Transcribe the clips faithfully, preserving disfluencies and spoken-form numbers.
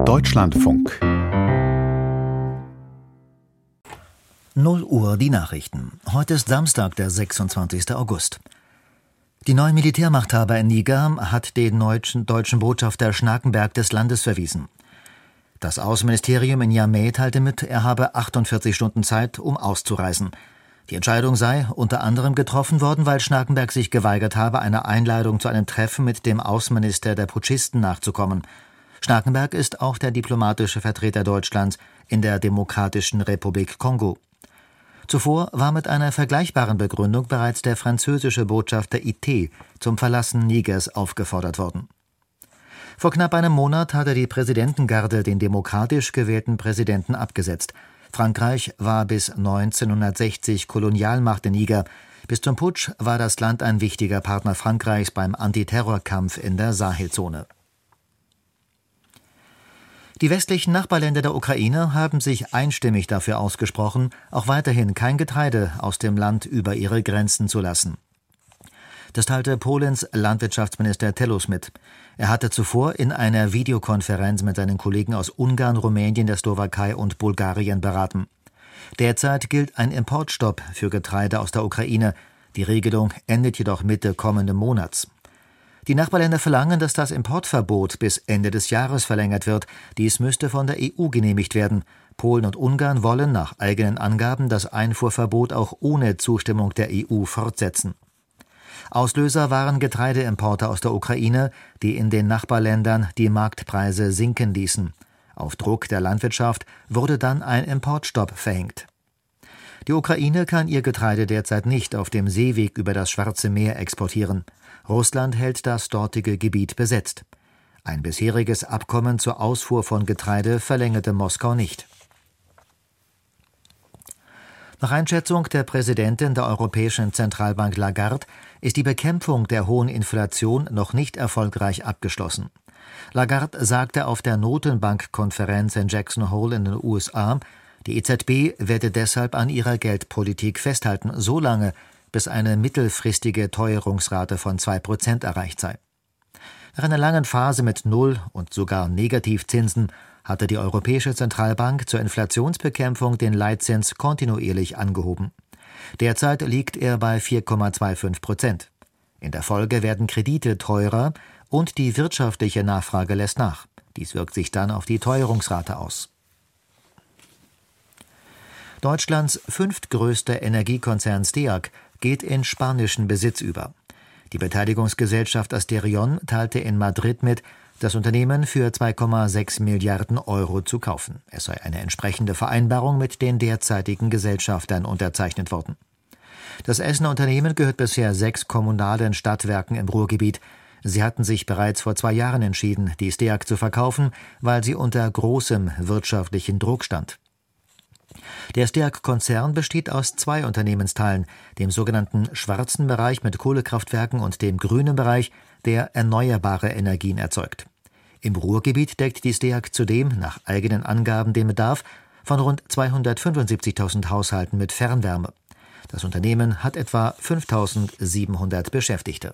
Deutschlandfunk. null Uhr die Nachrichten. Heute ist Samstag, der sechsundzwanzigster August. Die neue Militärmachthaber in Niger hat den deutschen, deutschen Botschafter Schnakenberg des Landes verwiesen. Das Außenministerium in Niamey teilte mit, er habe achtundvierzig Stunden Zeit, um auszureisen. Die Entscheidung sei unter anderem getroffen worden, weil Schnakenberg sich geweigert habe, einer Einladung zu einem Treffen mit dem Außenminister der Putschisten nachzukommen. Schnakenberg ist auch der diplomatische Vertreter Deutschlands in der Demokratischen Republik Kongo. Zuvor war mit einer vergleichbaren Begründung bereits der französische Botschafter Ité zum Verlassen Nigers aufgefordert worden. Vor knapp einem Monat hatte die Präsidentengarde den demokratisch gewählten Präsidenten abgesetzt. Frankreich war bis neunzehnhundertsechzig Kolonialmacht in Niger. Bis zum Putsch war das Land ein wichtiger Partner Frankreichs beim Antiterrorkampf in der Sahelzone. Die westlichen Nachbarländer der Ukraine haben sich einstimmig dafür ausgesprochen, auch weiterhin kein Getreide aus dem Land über ihre Grenzen zu lassen. Das teilte Polens Landwirtschaftsminister Telus mit. Er hatte zuvor in einer Videokonferenz mit seinen Kollegen aus Ungarn, Rumänien, der Slowakei und Bulgarien beraten. Derzeit gilt ein Importstopp für Getreide aus der Ukraine. Die Regelung endet jedoch Mitte kommenden Monats. Die Nachbarländer verlangen, dass das Importverbot bis Ende des Jahres verlängert wird. Dies müsste von der E U genehmigt werden. Polen und Ungarn wollen nach eigenen Angaben das Einfuhrverbot auch ohne Zustimmung der E U fortsetzen. Auslöser waren Getreideimporte aus der Ukraine, die in den Nachbarländern die Marktpreise sinken ließen. Auf Druck der Landwirtschaft wurde dann ein Importstopp verhängt. Die Ukraine kann ihr Getreide derzeit nicht auf dem Seeweg über das Schwarze Meer exportieren. Russland hält das dortige Gebiet besetzt. Ein bisheriges Abkommen zur Ausfuhr von Getreide verlängerte Moskau nicht. Nach Einschätzung der Präsidentin der Europäischen Zentralbank Lagarde ist die Bekämpfung der hohen Inflation noch nicht erfolgreich abgeschlossen. Lagarde sagte auf der Notenbankkonferenz in Jackson Hole in den U S A, die E Z B werde deshalb an ihrer Geldpolitik festhalten, solange bis eine mittelfristige Teuerungsrate von zwei Prozent erreicht sei. Nach einer langen Phase mit Null- und sogar Negativzinsen hatte die Europäische Zentralbank zur Inflationsbekämpfung den Leitzins kontinuierlich angehoben. Derzeit liegt er bei vier Komma fünfundzwanzig Prozent. In der Folge werden Kredite teurer und die wirtschaftliche Nachfrage lässt nach. Dies wirkt sich dann auf die Teuerungsrate aus. Deutschlands fünftgrößter Energiekonzern STEAG geht in spanischen Besitz über. Die Beteiligungsgesellschaft Asterion teilte in Madrid mit, das Unternehmen für zwei Komma sechs Milliarden Euro zu kaufen. Es sei eine entsprechende Vereinbarung mit den derzeitigen Gesellschaftern unterzeichnet worden. Das Essener Unternehmen gehört bisher sechs kommunalen Stadtwerken im Ruhrgebiet. Sie hatten sich bereits vor zwei Jahren entschieden, die STEAG zu verkaufen, weil sie unter großem wirtschaftlichen Druck stand. Der STEAG-Konzern besteht aus zwei Unternehmensteilen, dem sogenannten schwarzen Bereich mit Kohlekraftwerken und dem grünen Bereich, der erneuerbare Energien erzeugt. Im Ruhrgebiet deckt die STEAG zudem nach eigenen Angaben den Bedarf von rund zweihundertfünfundsiebzigtausend Haushalten mit Fernwärme. Das Unternehmen hat etwa fünftausendsiebenhundert Beschäftigte.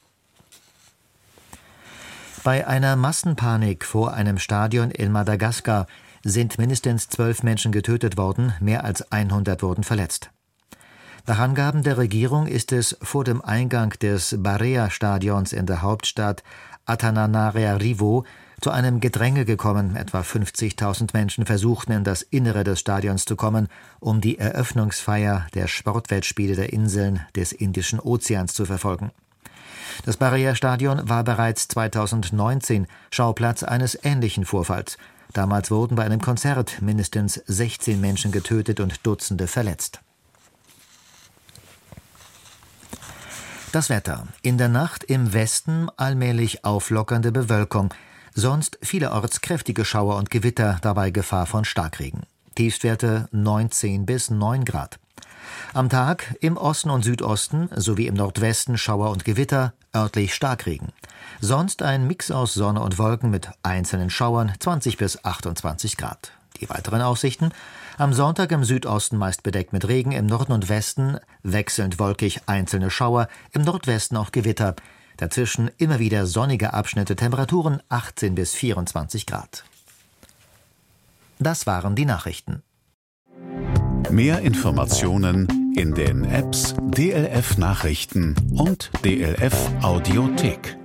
Bei einer Massenpanik vor einem Stadion in Madagaskar sind mindestens zwölf Menschen getötet worden, mehr als hundert wurden verletzt. Nach Angaben der Regierung ist es vor dem Eingang des Barea-Stadions in der Hauptstadt Antananarivo zu einem Gedränge gekommen. Etwa fünfzigtausend Menschen versuchten, in das Innere des Stadions zu kommen, um die Eröffnungsfeier der Sportwettspiele der Inseln des Indischen Ozeans zu verfolgen. Das Barea-Stadion war bereits zweitausendneunzehn Schauplatz eines ähnlichen Vorfalls. Damals wurden bei einem Konzert mindestens sechzehn Menschen getötet und Dutzende verletzt. Das Wetter. In der Nacht im Westen allmählich auflockernde Bewölkung. Sonst vielerorts kräftige Schauer und Gewitter, dabei Gefahr von Starkregen. Tiefstwerte neunzehn bis neun Grad. Am Tag im Osten und Südosten sowie im Nordwesten Schauer und Gewitter, örtlich Starkregen. Sonst ein Mix aus Sonne und Wolken mit einzelnen Schauern, zwanzig bis achtundzwanzig Grad. Die weiteren Aussichten: am Sonntag im Südosten meist bedeckt mit Regen, im Norden und Westen wechselnd wolkig, einzelne Schauer, im Nordwesten auch Gewitter. Dazwischen immer wieder sonnige Abschnitte, Temperaturen achtzehn bis vierundzwanzig Grad. Das waren die Nachrichten. Mehr Informationen in den Apps D L F Nachrichten und D L F Audiothek.